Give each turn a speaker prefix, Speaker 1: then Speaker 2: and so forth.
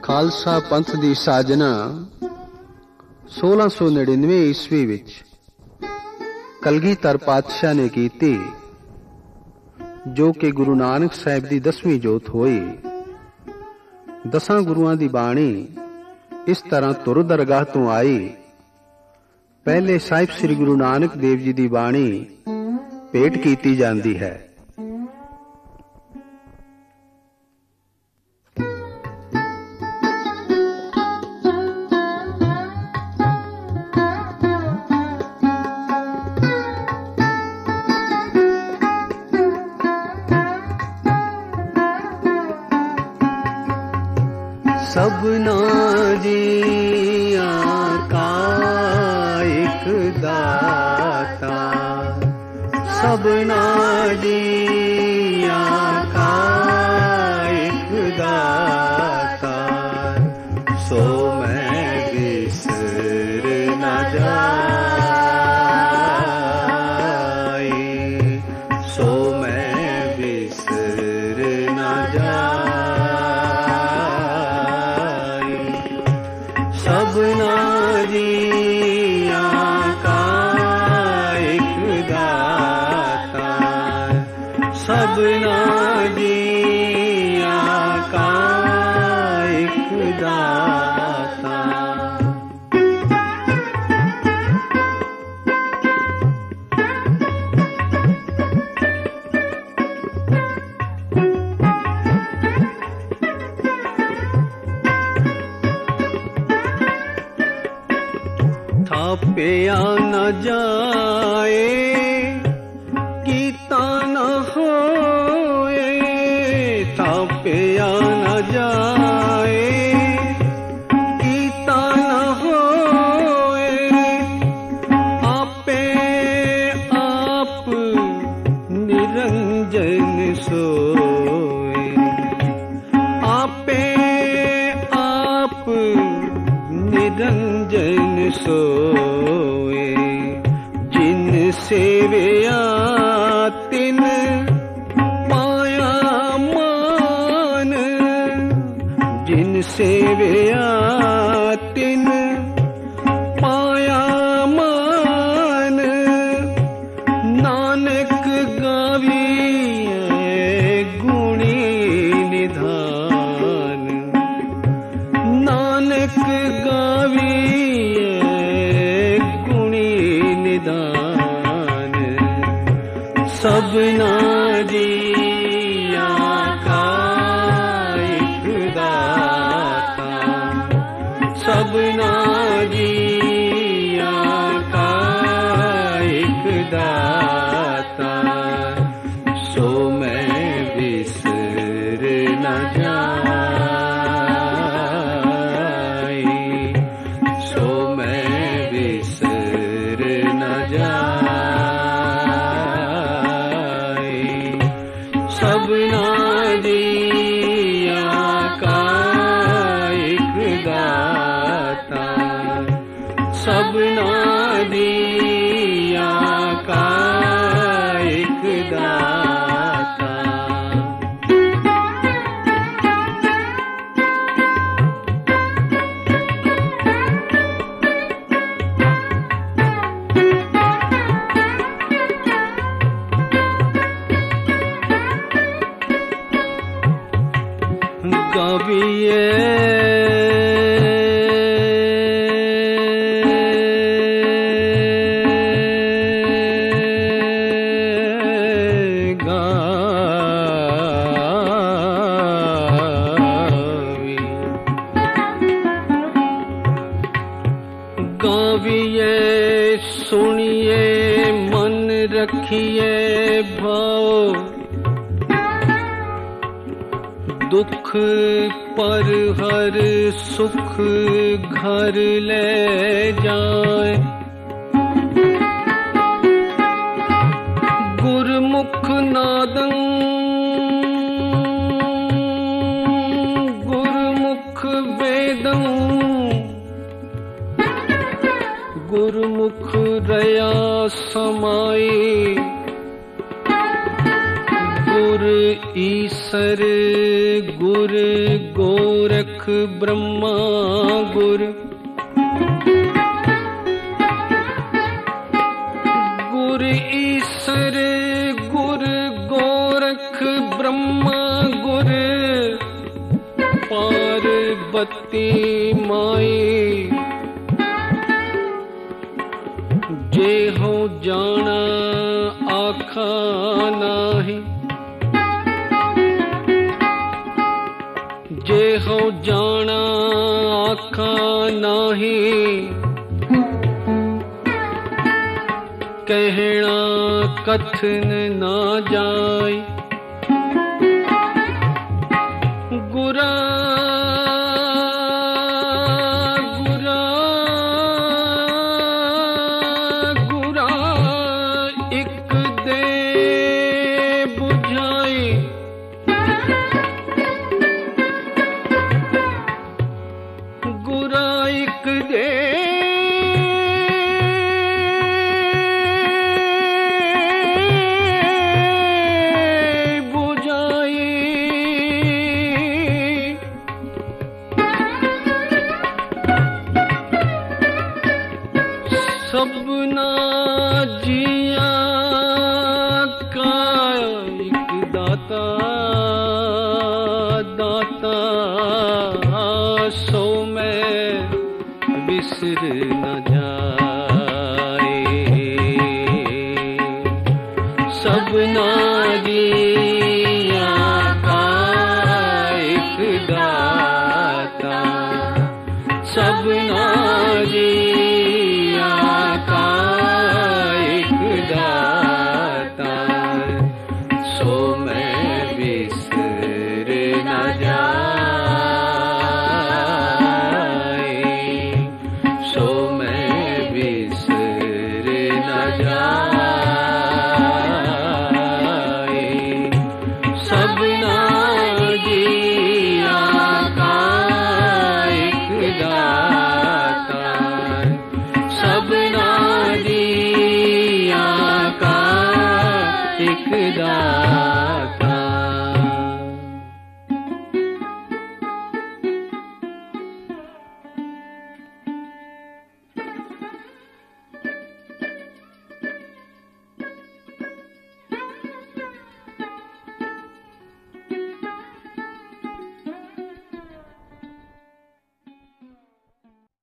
Speaker 1: खालसा पंथ दी साजना 1699 ईस्वी विच कलगीधर पातशाह ने कीती, जो कि गुरु नानक साहिब दी 10वीं जोत होई। 10 गुरुआं दी बाणी इस तरह तुर दरगाह तो आई। पहले साहिब श्री गुरु नानक देव जी दी बाणी भेंट कीती जांदी है। सबना जियां का एक दाता, सबना जियां का एक दाता, सो मैं बिसर न जाए, सो मैं बिसर न जाए। सबना जियां का एक दाता, सबना जियां का एक दाता। थापिया न जाए, कीता न होए, थापिया न जाए, कीता न होए, आपे आप निरंजन सोए, आपे आप निरंजन सोए। जिन सेवया तिन पाया मान, जिन सेवया तिन पाया मान, नानक गाविए गुणी निधान, नानक गाविए गुणी निदान। सबना जियां का एक दाता, सबना जियां का एक दाता, सो मैं बिसर न जाए, सो मैं बिसर न जाए। सबना जियां का एक दाता, सबना जियां का एक दाता। गाविए गाविए सुनिए मन रखिए भाव, दुख पर हर सुख घर ले जाए। गुरमुख नादं गुरमुख वेदं, गुरमुख रया समाई, गुर ईसर गुर गोरख ब्रह्मा गुर, गुर ईसर गुर गोरख ब्रह्मा गुर, पार्वती माई जे हो जाना आखा नाही, जे हो जाना आखा नाही, कहना कथन ना जाय। गुरा गुरा गुरा एक दे बुझाई, गुरा एक दे सबना जिया का एक दाता, दाता सो मैं बिसर न जाए। सबना जिया का एक दाता, सबना दाता।